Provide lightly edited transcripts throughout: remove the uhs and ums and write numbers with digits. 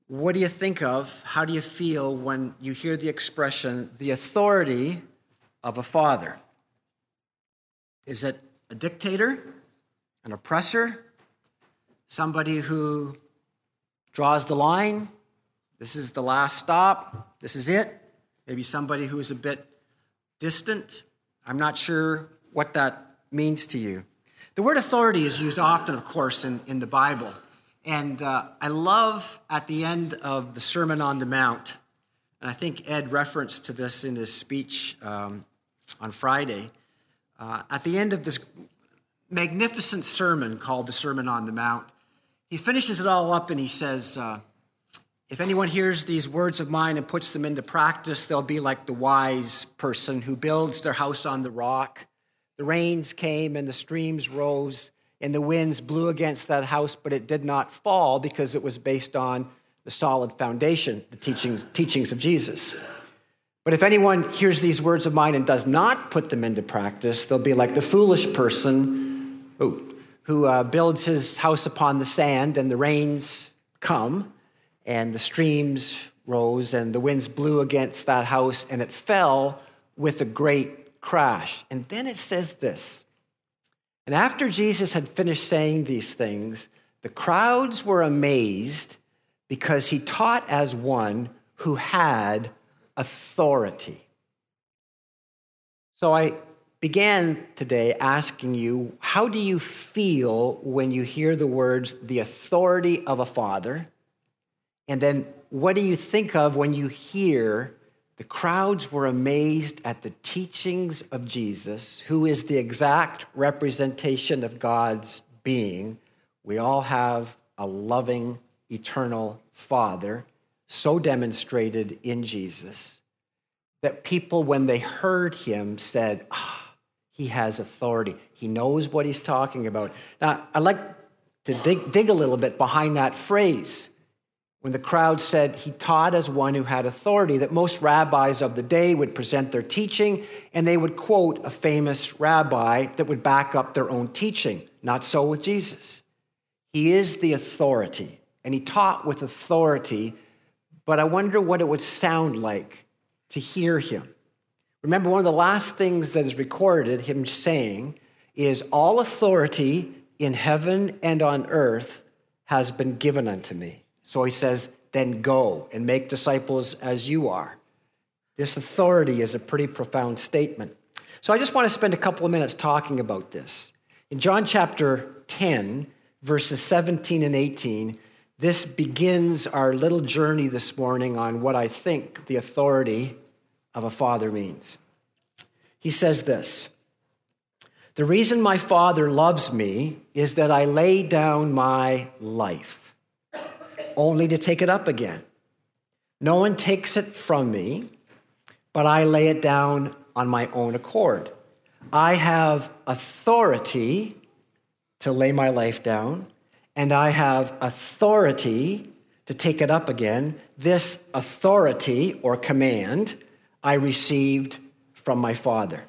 What do you think of? How do you feel when you hear the expression, the authority of a father? Is it a dictator, an oppressor, somebody who draws the line? This is the last stop. This is it. Maybe somebody who is a bit distant. I'm not sure what that means to you. The word authority is used often, of course, in the Bible. And I love at the end of the Sermon on the Mount, and I think Ed referenced to this in his speech on Friday, at the end of this magnificent sermon called the Sermon on the Mount, he finishes it all up and he says, if anyone hears these words of mine and puts them into practice, they'll be like the wise person who builds their house on the rock. The rains came and the streams rose, and the winds blew against that house, but it did not fall because it was based on the solid foundation, the teachings of Jesus. But if anyone hears these words of mine and does not put them into practice, they'll be like the foolish person who builds his house upon the sand, and the rains come, and the streams rose, and the winds blew against that house, and it fell with a great crash. And then it says this, and after Jesus had finished saying these things, the crowds were amazed because he taught as one who had authority. So I began today asking you, how do you feel when you hear the words, the authority of a father? And then what do you think of when you hear the crowds were amazed at the teachings of Jesus, who is the exact representation of God's being? We all have a loving, eternal Father, so demonstrated in Jesus, that people, when they heard him, said, he has authority. He knows what he's talking about. Now, I'd like to dig a little bit behind that phrase. When the crowd said he taught as one who had authority, that most rabbis of the day would present their teaching and they would quote a famous rabbi that would back up their own teaching. Not so with Jesus. He is the authority, and he taught with authority, but I wonder what it would sound like to hear him. Remember, one of the last things that is recorded, him saying, is all authority in heaven and on earth has been given unto me. So he says, then go and make disciples as you are. This authority is a pretty profound statement. So I just want to spend a couple of minutes talking about this. In John chapter 10, verses 17 and 18, this begins our little journey this morning on what I think the authority of a father means. He says this, the reason my Father loves me is that I lay down my life, only to take it up again. No one takes it from me, but I lay it down on my own accord. I have authority to lay my life down, and I have authority to take it up again. This authority or command I received from my Father.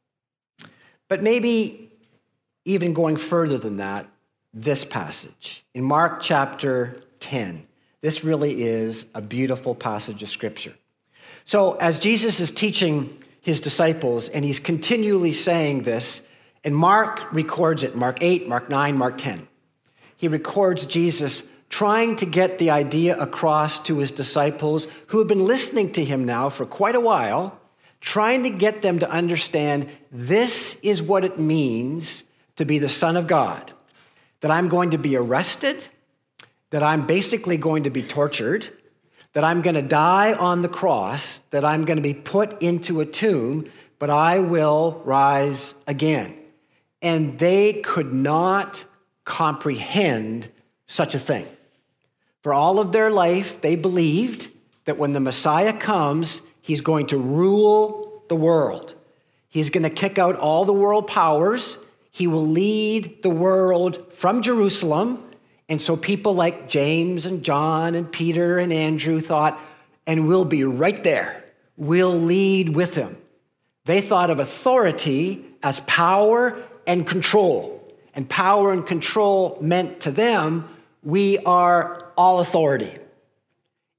But maybe even going further than that, this passage in Mark chapter 10. This really is a beautiful passage of Scripture. So as Jesus is teaching his disciples, and he's continually saying this, and Mark records it, Mark 8, Mark 9, Mark 10. He records Jesus trying to get the idea across to his disciples who have been listening to him now for quite a while, trying to get them to understand this is what it means to be the Son of God, that I'm going to be arrested, that I'm basically going to be tortured, that I'm going to die on the cross, that I'm going to be put into a tomb, but I will rise again. And they could not comprehend such a thing. For all of their life, they believed that when the Messiah comes, he's going to rule the world. He's going to kick out all the world powers. He will lead the world from Jerusalem. And so people like James and John and Peter and Andrew thought, and we'll be right there. We'll lead with him. They thought of authority as power and control. And power and control meant to them, we are all authority.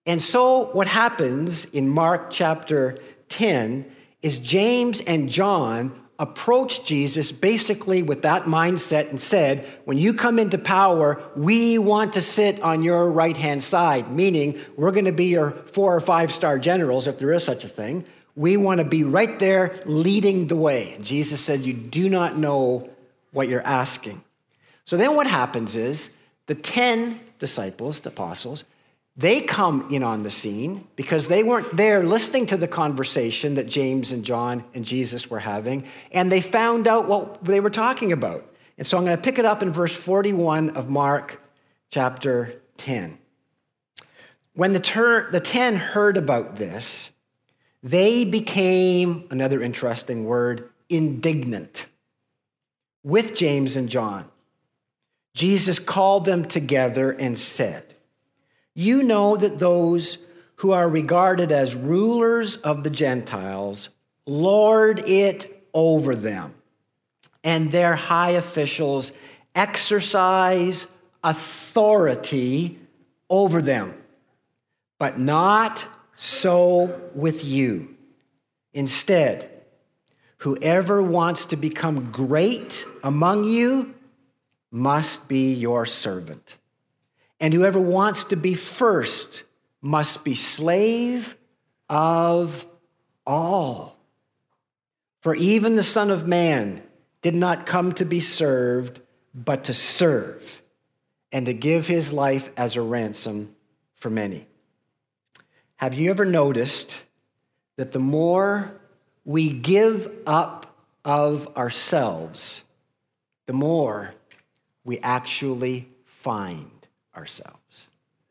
And so what happens in Mark chapter 10 is James and John approached Jesus basically with that mindset and said, when you come into power, we want to sit on your right-hand side, meaning we're going to be your 4 or 5-star generals, if there is such a thing. We want to be right there leading the way. And Jesus said, you do not know what you're asking. So then what happens is the 10 disciples, the apostles, they come in on the scene because they weren't there listening to the conversation that James and John and Jesus were having, and they found out what they were talking about. And so I'm going to pick it up in verse 41 of Mark chapter 10. When the 10 heard about this, they became, another interesting word, indignant with James and John. Jesus called them together and said, you know that those who are regarded as rulers of the Gentiles lord it over them, and their high officials exercise authority over them. But not so with you. Instead, whoever wants to become great among you must be your servant. And whoever wants to be first must be slave of all. For even the Son of Man did not come to be served, but to serve, and to give his life as a ransom for many. Have you ever noticed that the more we give up of ourselves, the more we actually find ourselves?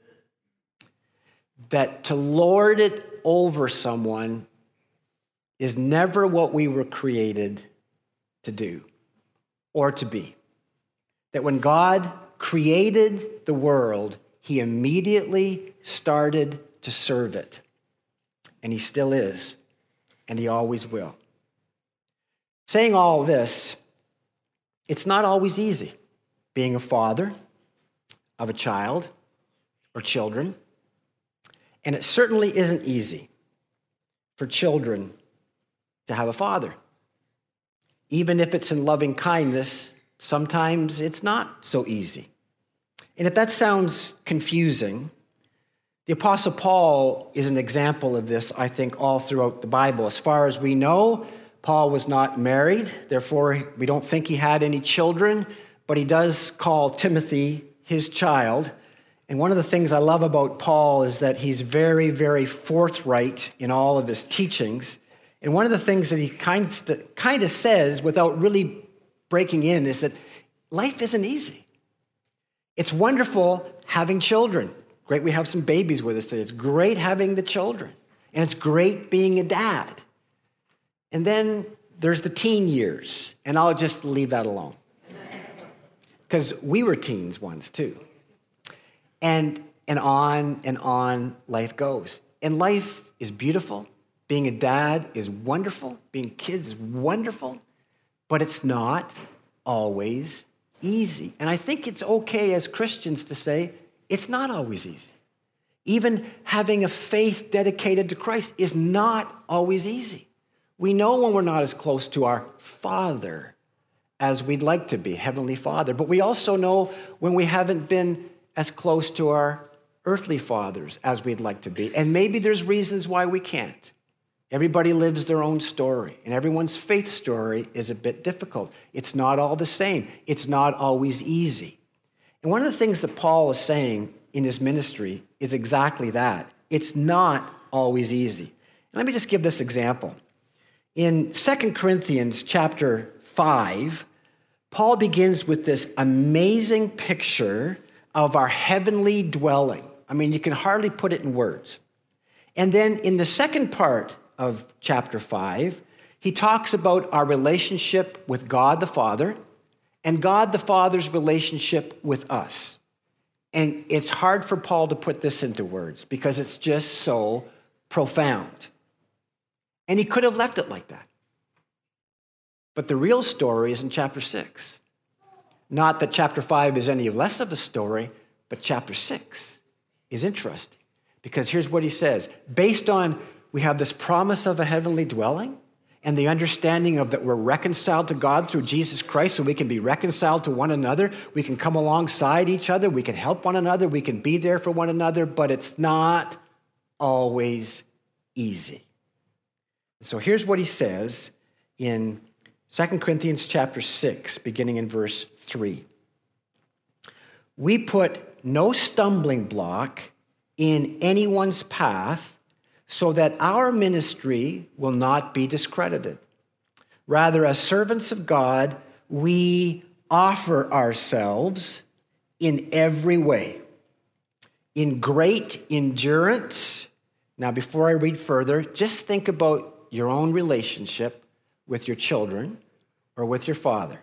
That to lord it over someone is never what we were created to do or to be. That when God created the world, he immediately started to serve it. And he still is, and he always will. Saying all this, it's not always easy being a father of a child or children. And it certainly isn't easy for children to have a father. Even if it's in loving kindness, sometimes it's not so easy. And if that sounds confusing, the Apostle Paul is an example of this, I think, all throughout the Bible. As far as we know, Paul was not married. Therefore, we don't think he had any children, but he does call Timothy his child. And one of the things I love about Paul is that he's very, very forthright in all of his teachings. And one of the things that he kind of says without really breaking in is that life isn't easy. It's wonderful having children. Great we have some babies with us today. It's great having the children. And it's great being a dad. And then there's the teen years. And I'll just leave that alone. Because we were teens once too. And on life goes. And life is beautiful. Being a dad is wonderful. Being kids is wonderful. But it's not always easy. And I think it's okay as Christians to say it's not always easy. Even having a faith dedicated to Christ is not always easy. We know when we're not as close to our Father as we'd like to be, Heavenly Father. But we also know when we haven't been as close to our earthly fathers as we'd like to be. And maybe there's reasons why we can't. Everybody lives their own story, and everyone's faith story is a bit difficult. It's not all the same. It's not always easy. And one of the things that Paul is saying in his ministry is exactly that. It's not always easy. And let me just give this example. In 2 Corinthians chapter 5, Paul begins with this amazing picture of our heavenly dwelling. I mean, you can hardly put it in words. And then in the second part of chapter 5, he talks about our relationship with God the Father and God the Father's relationship with us. And it's hard for Paul to put this into words because it's just so profound. And he could have left it like that. But the real story is in chapter 6. Not that chapter 5 is any less of a story, but chapter 6 is interesting Because here's what he says. Based on, we have this promise of a heavenly dwelling and the understanding of that we're reconciled to God through Jesus Christ, so we can be reconciled to one another. We can come alongside each other. We can help one another. We can be there for one another, but it's not always easy. So here's what he says in 2 Corinthians chapter 6, beginning in verse 3. We put no stumbling block in anyone's path so that our ministry will not be discredited. Rather, as servants of God, we offer ourselves in every way, in great endurance. Now, before I read further, just think about your own relationship with your children or with your father.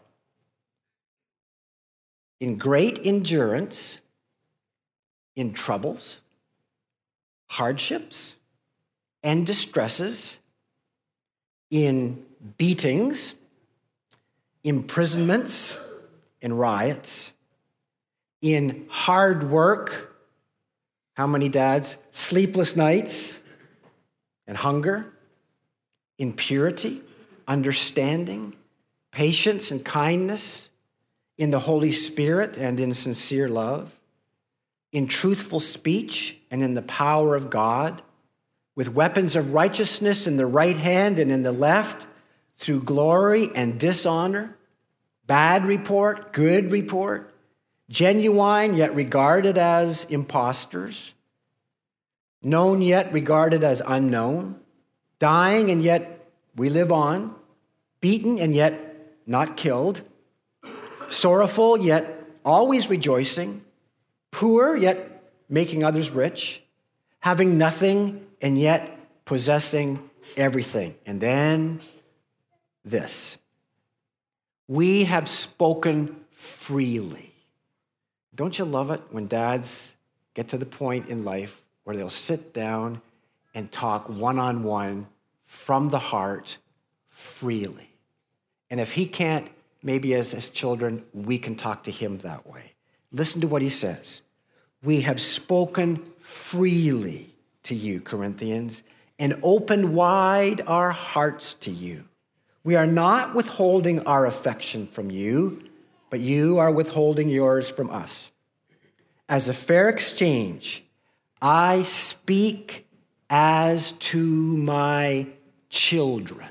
In great endurance, in troubles, hardships, and distresses, in beatings, imprisonments, and riots, in hard work. How many dads? Sleepless nights and hunger, in purity, understanding, patience, and kindness, in the Holy Spirit and in sincere love, in truthful speech and in the power of God, with weapons of righteousness in the right hand and in the left, through glory and dishonor, bad report, good report, genuine yet regarded as impostors, known yet regarded as unknown, dying and yet we live on, beaten and yet not killed, sorrowful yet always rejoicing, poor yet making others rich, having nothing and yet possessing everything. And then this. We have spoken freely. Don't you love it when dads get to the point in life where they'll sit down and talk one-on-one from the heart freely? And if he can't, maybe as children, we can talk to him that way. Listen to what he says. We have spoken freely to you, Corinthians, and opened wide our hearts to you. We are not withholding our affection from you, but you are withholding yours from us. As a fair exchange, I speak as to my children.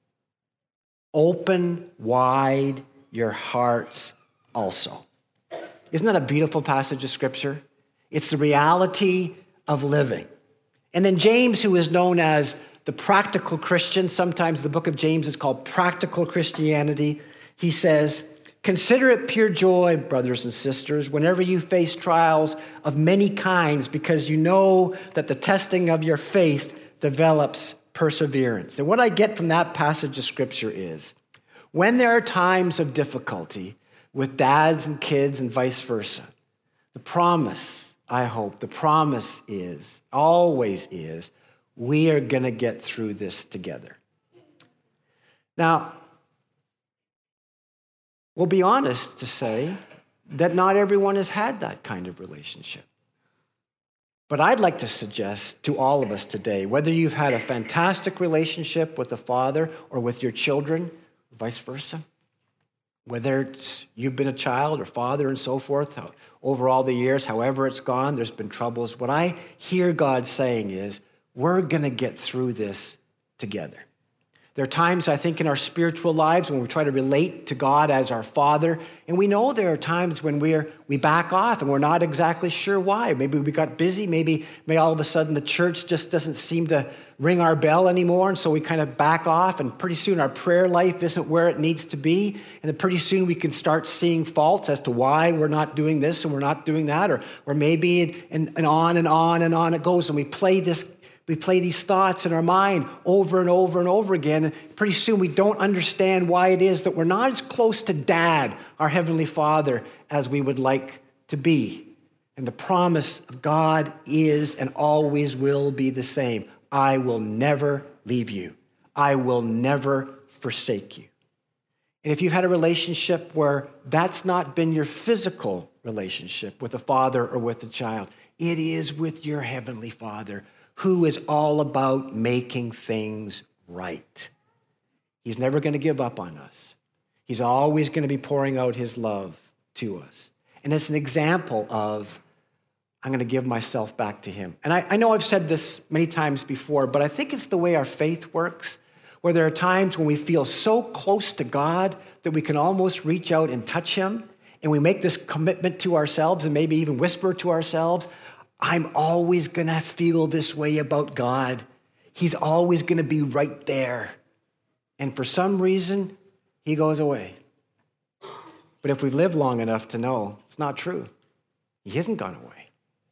Open wide your hearts also. Isn't that a beautiful passage of Scripture? It's the reality of living. And then James, who is known as the practical Christian, sometimes the book of James is called Practical Christianity. He says, consider it pure joy, brothers and sisters, whenever you face trials of many kinds, because you know that the testing of your faith develops perseverance. And what I get from that passage of Scripture is, when there are times of difficulty with dads and kids and vice versa, the promise, I hope, the promise is, always is, we are going to get through this together. Now, we'll be honest to say that not everyone has had that kind of relationship. But I'd like to suggest to all of us today, whether you've had a fantastic relationship with a father or with your children, vice versa, whether it's you've been a child or father and so forth, over all the years, however it's gone, there's been troubles. What I hear God saying is, we're going to get through this together. There are times, I think, in our spiritual lives when we try to relate to God as our Father, and we know there are times when we back off and we're not exactly sure why. Maybe we got busy. Maybe all of a sudden the church just doesn't seem to ring our bell anymore, and so we kind of back off, and pretty soon our prayer life isn't where it needs to be, and then pretty soon we can start seeing faults as to why we're not doing this and we're not doing that, or maybe and on and on and on it goes, and we play these thoughts in our mind over and over and over again. And pretty soon we don't understand why it is that we're not as close to Dad, our Heavenly Father, as we would like to be. And the promise of God is and always will be the same. I will never leave you. I will never forsake you. And if you've had a relationship where that's not been your physical relationship with a father or with a child, It is with your Heavenly Father, who is all about making things right. He's never going to give up on us. He's always going to be pouring out his love to us. And it's an example of, I'm going to give myself back to him. And I know I've said this many times before, but I think it's the way our faith works, where there are times when we feel so close to God that we can almost reach out and touch him, and we make this commitment to ourselves and maybe even whisper to ourselves, I'm always going to feel this way about God. He's always going to be right there. And for some reason, he goes away. But if we've lived long enough to know it's not true, he hasn't gone away.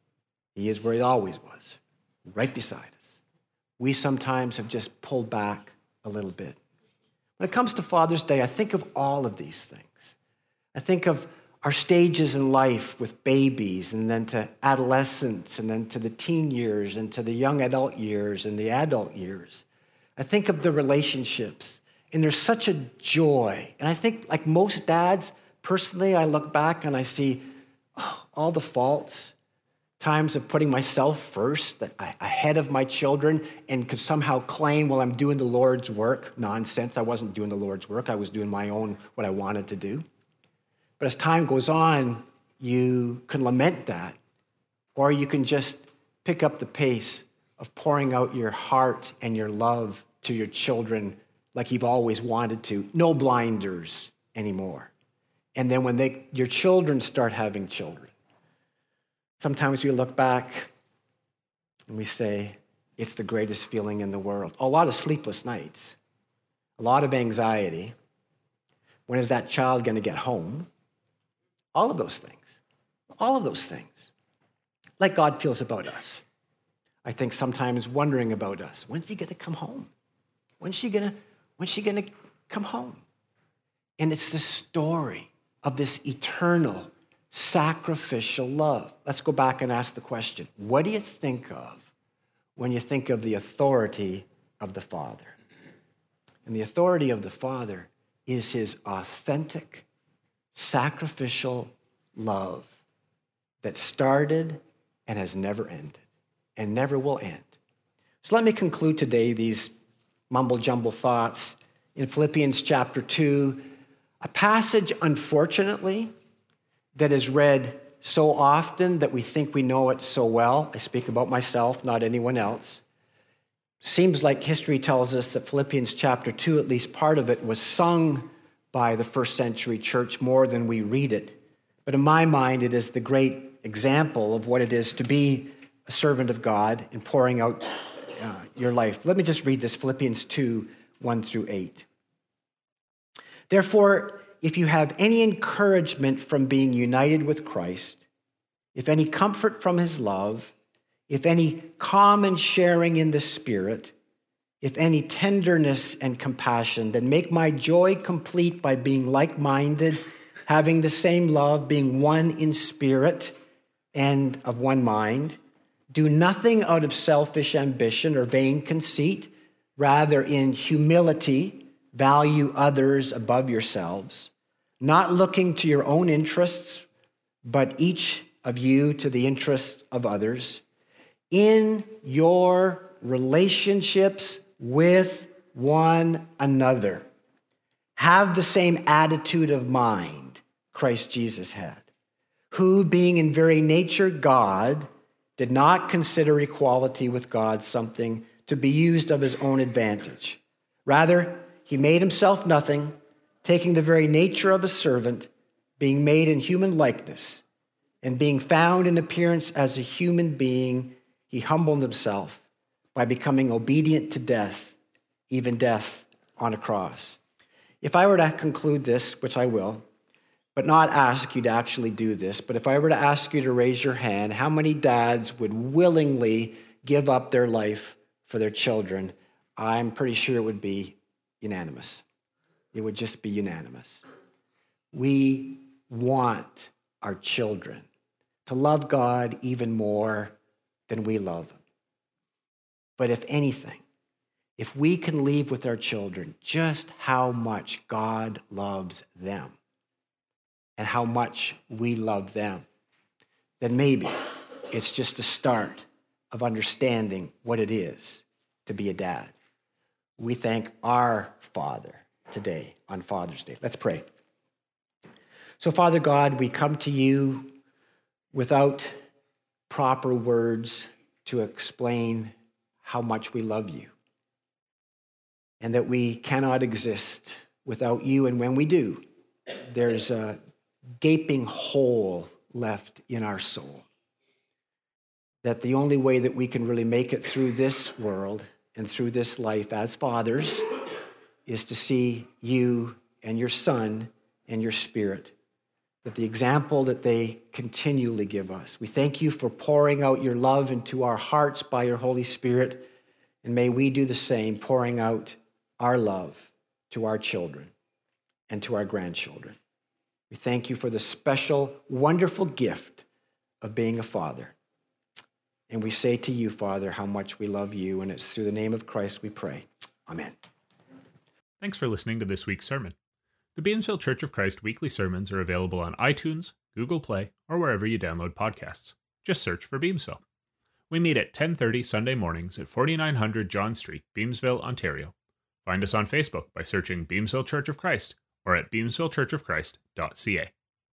He is where he always was, right beside us. We sometimes have just pulled back a little bit. When it comes to Father's Day, I think of all of these things. I think of our stages in life with babies, and then to adolescence, and then to the teen years, and to the young adult years, and the adult years. I think of the relationships, and there's such a joy. And I think, like most dads, personally, I look back and I see all the faults, times of putting myself first, ahead of my children, and could somehow claim, well, I'm doing the Lord's work. Nonsense. I wasn't doing the Lord's work. I was doing my own, what I wanted to do. But as time goes on, you can lament that, or you can just pick up the pace of pouring out your heart and your love to your children like you've always wanted to. No blinders anymore. And then when your children start having children, sometimes we look back and we say, it's the greatest feeling in the world. A lot of sleepless nights, a lot of anxiety. When is that child going to get home? All of those things. All of those things. Like God feels about us. I think sometimes wondering about us. When's he going to come home? When's she going to come home? And it's the story of this eternal, sacrificial love. Let's go back and ask the question. What do you think of when you think of the authority of the Father? And the authority of the Father is his authentic, sacrificial love that started and has never ended and never will end. So let me conclude today these mumble-jumble thoughts in Philippians chapter 2, a passage, unfortunately, that is read so often that we think we know it so well. I speak about myself, not anyone else. Seems like history tells us that Philippians chapter 2, at least part of it, was sung by the first century church more than we read it. But in my mind, it is the great example of what it is to be a servant of God in pouring out your life. Let me just read this, Philippians 2, 1 through 8. Therefore, if you have any encouragement from being united with Christ, if any comfort from his love, if any common sharing in the Spirit, if any tenderness and compassion, then make my joy complete by being like-minded, having the same love, being one in spirit and of one mind. Do nothing out of selfish ambition or vain conceit. Rather, in humility, value others above yourselves, not looking to your own interests, but each of you to the interests of others. In your relationships with one another, have the same attitude of mind Christ Jesus had, who, being in very nature God, did not consider equality with God something to be used of his own advantage. Rather, he made himself nothing, taking the very nature of a servant, being made in human likeness, and being found in appearance as a human being, he humbled himself by becoming obedient to death, even death on a cross. If I were to conclude this, which I will, but not ask you to actually do this, but if I were to ask you to raise your hand, how many dads would willingly give up their life for their children? I'm pretty sure it would be unanimous. It would just be unanimous. We want our children to love God even more than we love him. But if anything, if we can leave with our children just how much God loves them and how much we love them, then maybe It's just a start of understanding what it is to be a dad. We thank our Father today on Father's Day. Let's pray. So, Father God, we come to you without proper words to explain how much we love you and that we cannot exist without you. And when we do, there's a gaping hole left in our soul. That the only way that we can really make it through this world and through this life as fathers is to see you and your Son and your Spirit. That the example that they continually give us. We thank you for pouring out your love into our hearts by your Holy Spirit. And may we do the same, pouring out our love to our children and to our grandchildren. We thank you for the special, wonderful gift of being a father. And we say to you, Father, how much we love you, and it's through the name of Christ we pray. Amen. Thanks for listening to this week's sermon. The Beamsville Church of Christ weekly sermons are available on iTunes, Google Play, or wherever you download podcasts. Just search for Beamsville. We meet at 10:30 Sunday mornings at 4900 John Street, Beamsville, Ontario. Find us on Facebook by searching Beamsville Church of Christ or at beamsvillechurchofchrist.ca.